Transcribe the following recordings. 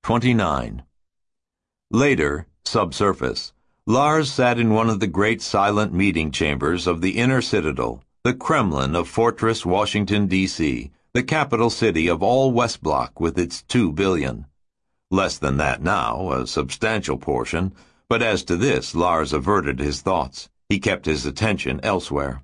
29. Later, subsurface, Lars sat in one of the great silent meeting chambers of the inner citadel, the Kremlin of Fortress Washington, D.C., the capital city of all West Block with its 2 billion. Less than that now, a substantial portion, but as to this Lars averted his thoughts. He kept his attention elsewhere.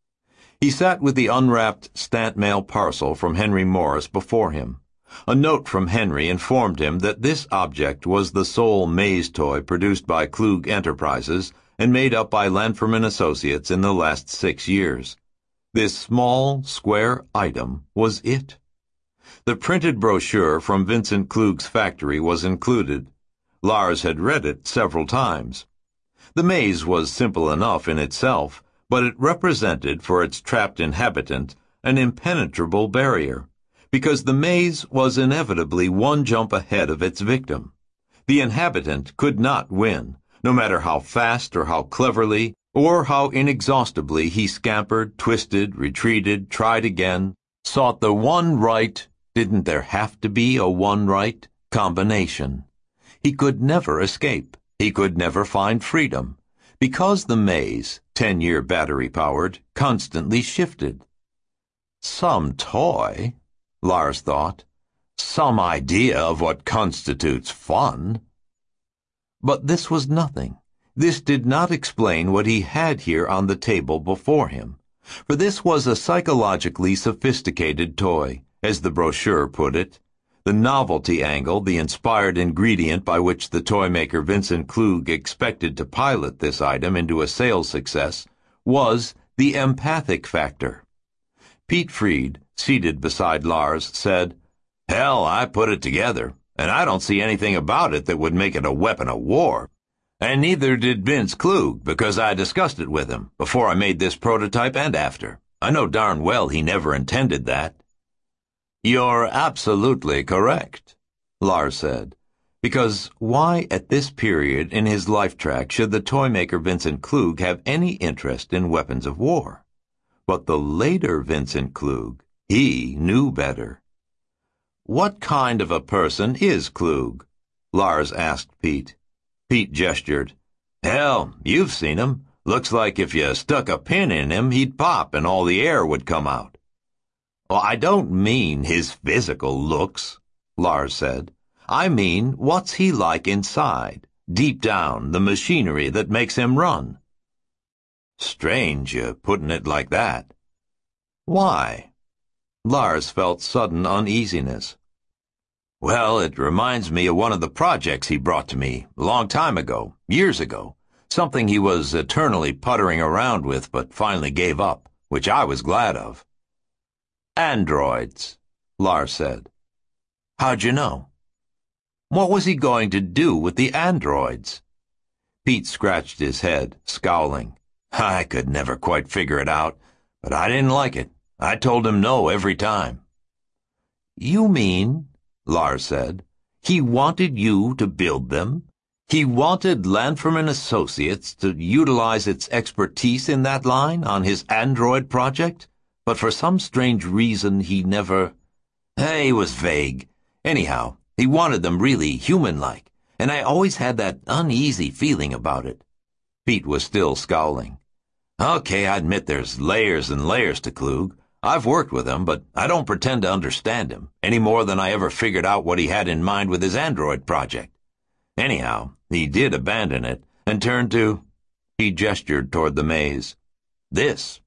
He sat with the unwrapped stant mail parcel from Henry Morris before him. A note from Henry informed him that this object was the sole maze toy produced by Klug Enterprises and made up by Lanferman Associates in the last 6 years. This small, square item was it. The printed brochure from Vincent Klug's factory was included. Lars had read it several times. The maze was simple enough in itself, but it represented for its trapped inhabitant an impenetrable barrier, because the maze was inevitably one jump ahead of its victim. The inhabitant could not win, no matter how fast or how cleverly or how inexhaustibly he scampered, twisted, retreated, tried again, sought the one right, didn't there have to be a one right, combination. He could never escape. He could never find freedom, because the maze, 10-year battery-powered, constantly shifted. Some toy, Lars thought. Some idea of what constitutes fun. But this was nothing. This did not explain what he had here on the table before him, for this was a psychologically sophisticated toy, as the brochure put it. The novelty angle, the inspired ingredient by which the toy maker Vincent Klug expected to pilot this item into a sales success, was the empathic factor. Pete Freed, seated beside Lars, said, "Hell, I put it together, and I don't see anything about it that would make it a weapon of war. And neither did Vince Klug, because I discussed it with him, before I made this prototype and after. I know darn well he never intended that." "You're absolutely correct," Lars said, because why at this period in his life track should the toy maker Vincent Klug have any interest in weapons of war? But the later Vincent Klug, he knew better. "What kind of a person is Klug?" Lars asked Pete. Pete gestured. "Hell, you've seen him. Looks like if you stuck a pin in him, he'd pop and all the air would come out." "Well, I don't mean his physical looks," Lars said. "I mean, what's he like inside, deep down, the machinery that makes him run?" "Strange you putting it like that." "Why?" Lars felt sudden uneasiness. "Well, it reminds me of one of the projects he brought to me a long time ago, years ago, something he was eternally puttering around with but finally gave up, which I was glad of." "Androids," Lars said. "How'd you know?" "What was he going to do with the androids?" Pete scratched his head, scowling. "I could never quite figure it out, but I didn't like it. I told him no every time." "You mean," Lars said, "he wanted you to build them? He wanted Lanferman Associates to utilize its expertise in that line on his android project, but for some strange reason he never—" He was vague. Anyhow, he wanted them really human-like, and I always had that uneasy feeling about it. Pete was still scowling. "Okay, I admit there's layers and layers to Klug. I've worked with him, but I don't pretend to understand him, any more than I ever figured out what he had in mind with his android project. Anyhow, he did abandon it and turned to—" He gestured toward the maze. "This."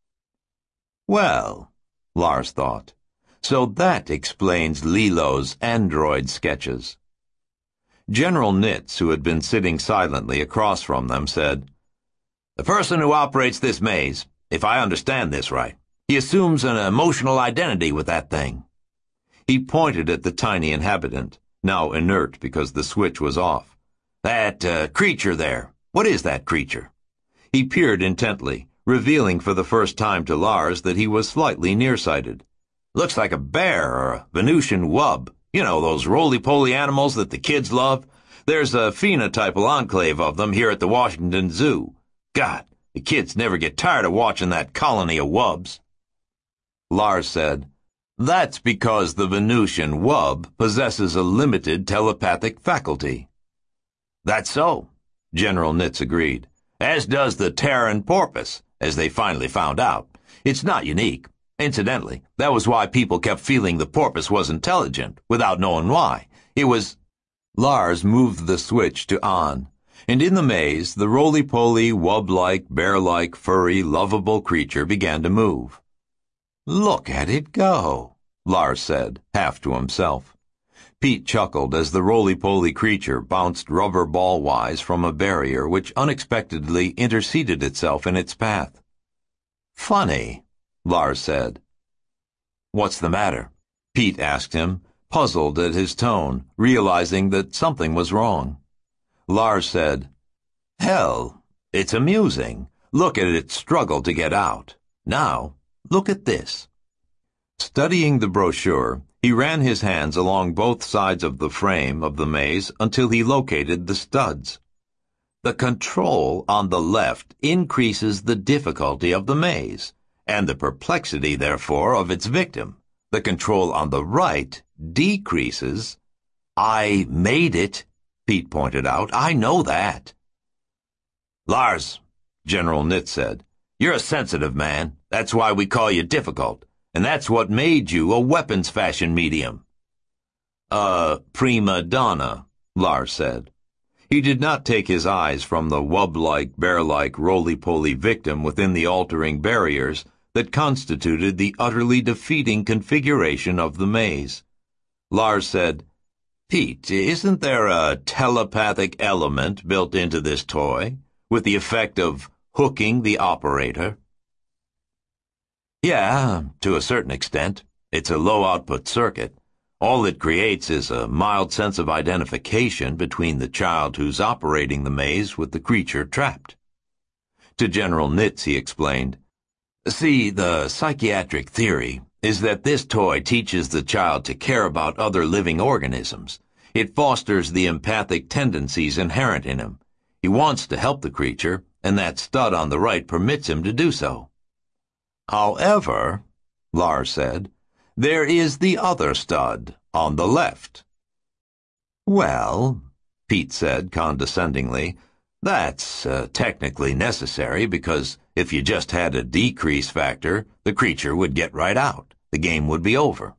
Well, Lars thought, so that explains Lilo's android sketches. General Nitz, who had been sitting silently across from them, said, "The person who operates this maze, if I understand this right, he assumes an emotional identity with that thing." He pointed at the tiny inhabitant, now inert because the switch was off. "That creature there. What is that creature?" He peered intently, revealing for the first time to Lars that he was slightly nearsighted. "Looks like a bear or a Venusian wub. You know, those roly-poly animals that the kids love. There's a phenotypal enclave of them here at the Washington Zoo. God, the kids never get tired of watching that colony of wubs." Lars said, That's because the Venusian wub possesses a limited telepathic faculty. That's so, General Nitz agreed, as does the Terran porpoise, as they finally found out. It's not unique. Incidentally, that was why people kept feeling the porpoise was intelligent, without knowing why. It was... Lars moved the switch to on, and in the maze, the roly-poly, wub-like, bear-like, furry, lovable creature began to move. "Look at it go," Lars said, half to himself. Pete chuckled as the roly-poly creature bounced rubber ball-wise from a barrier which unexpectedly interceded itself in its path. "Funny," Lars said. "What's the matter?" Pete asked him, puzzled at his tone, realizing that something was wrong. Lars said, "Hell, it's amusing. Look at it struggle to get out. Now, look at this." Studying the brochure, he ran his hands along both sides of the frame of the maze until he located the studs. The control on the left increases the difficulty of the maze, and the perplexity, therefore, of its victim. The control on the right decreases. "I made it," Pete pointed out. "I know that." "Lars," General Nitz said, "you're a sensitive man. That's why we call you difficult. And that's what made you a weapons fashion medium." Prima donna," Lars said. He did not take his eyes from the wub-like, bear-like, roly-poly victim within the altering barriers that constituted the utterly defeating configuration of the maze. Lars said, "Pete, isn't there a telepathic element built into this toy, with the effect of hooking the operator?" "Yeah, to a certain extent. It's a low-output circuit. All it creates is a mild sense of identification between the child who's operating the maze with the creature trapped." To General Nitz he explained, "See, the psychiatric theory is that this toy teaches the child to care about other living organisms. It fosters the empathic tendencies inherent in him. He wants to help the creature, and that stud on the right permits him to do so." "However," Lars said, "there is the other stud, on the left." "Well," Pete said condescendingly, "that's technically necessary because if you just had a decrease factor, the creature would get right out. The game would be over."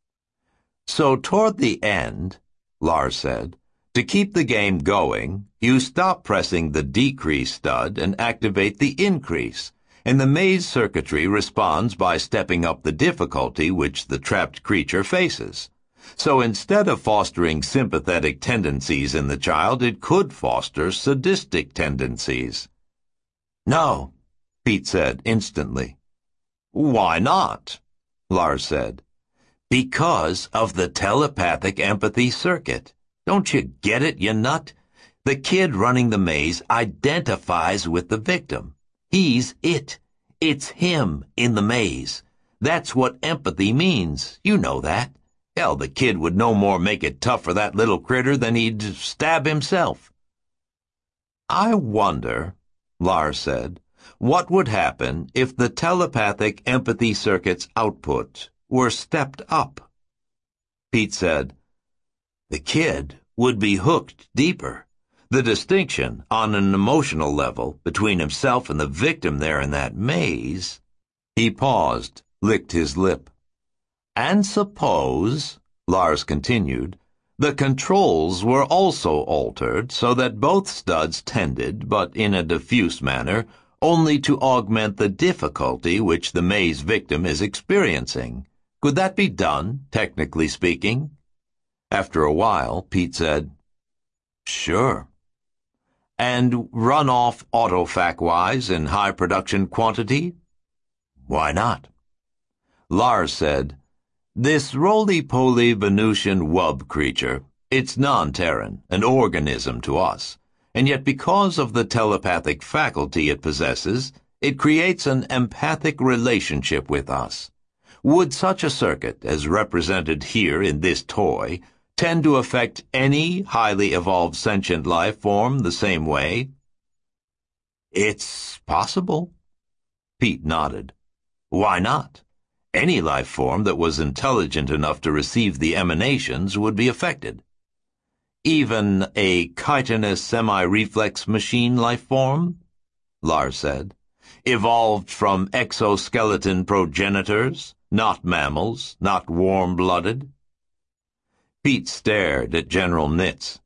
"So toward the end," Lars said, "to keep the game going, you stop pressing the decrease stud and activate the increase, and the maze circuitry responds by stepping up the difficulty which the trapped creature faces. So instead of fostering sympathetic tendencies in the child, it could foster sadistic tendencies." "No," Pete said instantly. "Why not?" Lars said. "Because of the telepathic empathy circuit. Don't you get it, you nut? The kid running the maze identifies with the victim. He's it. It's him in the maze. That's what empathy means. You know that. Hell, the kid would no more make it tough for that little critter than he'd stab himself." "I wonder," Lars said, "what would happen if the telepathic empathy circuit's output were stepped up?" Pete said, "The kid would be hooked deeper. The distinction, on an emotional level, between himself and the victim there in that maze—" He paused, licked his lip. "And suppose," Lars continued, "the controls were also altered so that both studs tended, but in a diffuse manner, only to augment the difficulty which the maze victim is experiencing. Could that be done, technically speaking?" After a while, Pete said, "Sure." "And run off autofac-wise in high production quantity?" "Why not?" Lars said, "This roly-poly Venusian wub creature, it's non-Terran, an organism to us, and yet because of the telepathic faculty it possesses, it creates an empathic relationship with us. Would such a circuit, as represented here in this toy, tend to affect any highly evolved sentient life form the same way?" "It's possible." Pete nodded. "Why not? Any life form that was intelligent enough to receive the emanations would be affected. Even a chitinous semi-reflex machine life form? Lars said. Evolved from exoskeleton progenitors, not mammals, not warm-blooded. Pete stared at General Nitz.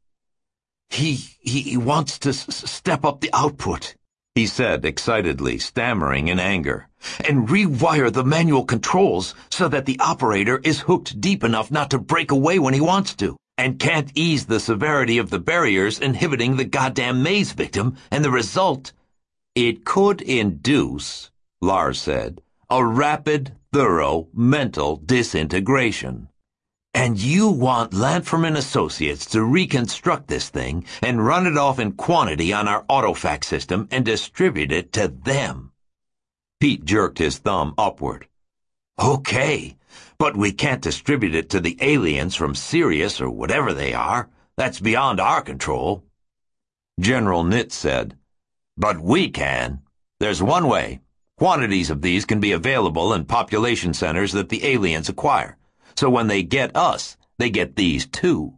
He wants to step up the output, he said excitedly, stammering in anger, and rewire the manual controls so that the operator is hooked deep enough not to break away when he wants to, and can't ease the severity of the barriers inhibiting the goddamn maze victim, and the result... It could induce, Lars said, a rapid, thorough, mental disintegration. And you want Lanfrom and Associates to reconstruct this thing and run it off in quantity on our autofax system and distribute it to them. Pete jerked his thumb upward. Okay, but we can't distribute it to the aliens from Sirius or whatever they are. That's beyond our control. General Nitz said, But we can. There's one way. Quantities of these can be available in population centers that the aliens acquire. So when they get us, they get these too.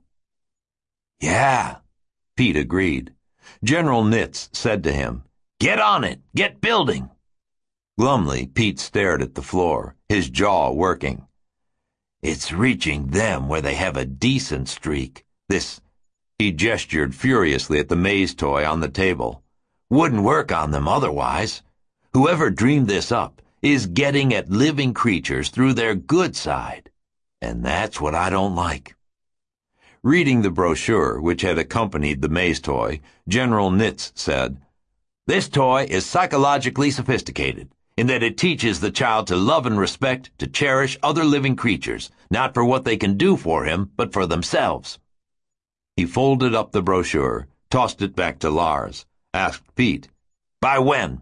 Yeah, Pete agreed. General Nitz said to him, Get on it! Get building! Glumly, Pete stared at the floor, his jaw working. It's reaching them where they have a decent streak. He gestured furiously at the maze toy on the table. Wouldn't work on them otherwise. Whoever dreamed this up is getting at living creatures through their good side. And that's what I don't like. Reading the brochure which had accompanied the maze toy, General Nitz said, This toy is psychologically sophisticated, in that it teaches the child to love and respect, to cherish other living creatures, not for what they can do for him, but for themselves. He folded up the brochure, tossed it back to Lars, asked Pete, By when?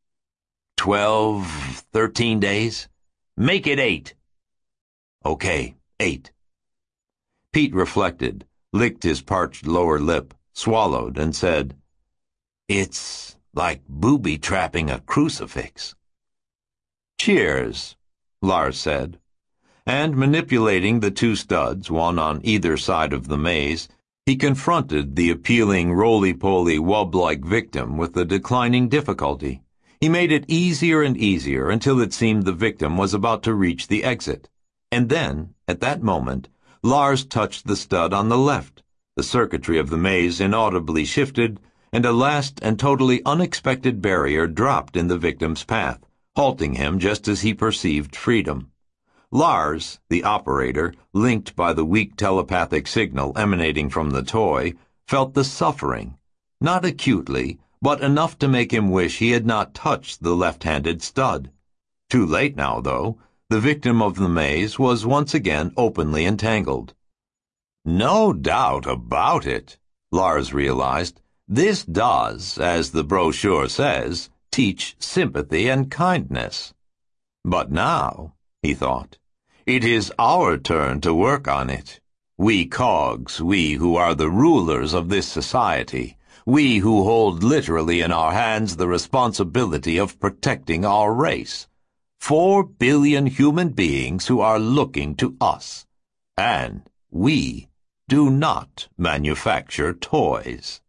12, 13 days? Make it 8. Okay, 8. Pete reflected, licked his parched lower lip, swallowed, and said, It's like booby-trapping a crucifix. Cheers, Lars said, and manipulating the 2 studs, one on either side of the maze, he confronted the appealing roly-poly wub-like victim with the declining difficulty. He made it easier and easier until it seemed the victim was about to reach the exit. And then, at that moment, Lars touched the stud on the left. The circuitry of the maze inaudibly shifted, and a last and totally unexpected barrier dropped in the victim's path, halting him just as he perceived freedom. Lars, the operator, linked by the weak telepathic signal emanating from the toy, felt the suffering, not acutely, but enough to make him wish he had not touched the left-handed stud. Too late now, though. The victim of the maze was once again openly entangled. No doubt about it, Lars realized. This does, as the brochure says, teach sympathy and kindness. But now, he thought, it is our turn to work on it. We cogs, we who are the rulers of this society, we who hold literally in our hands the responsibility of protecting our race. 4 billion human beings who are looking to us. And we do not manufacture toys.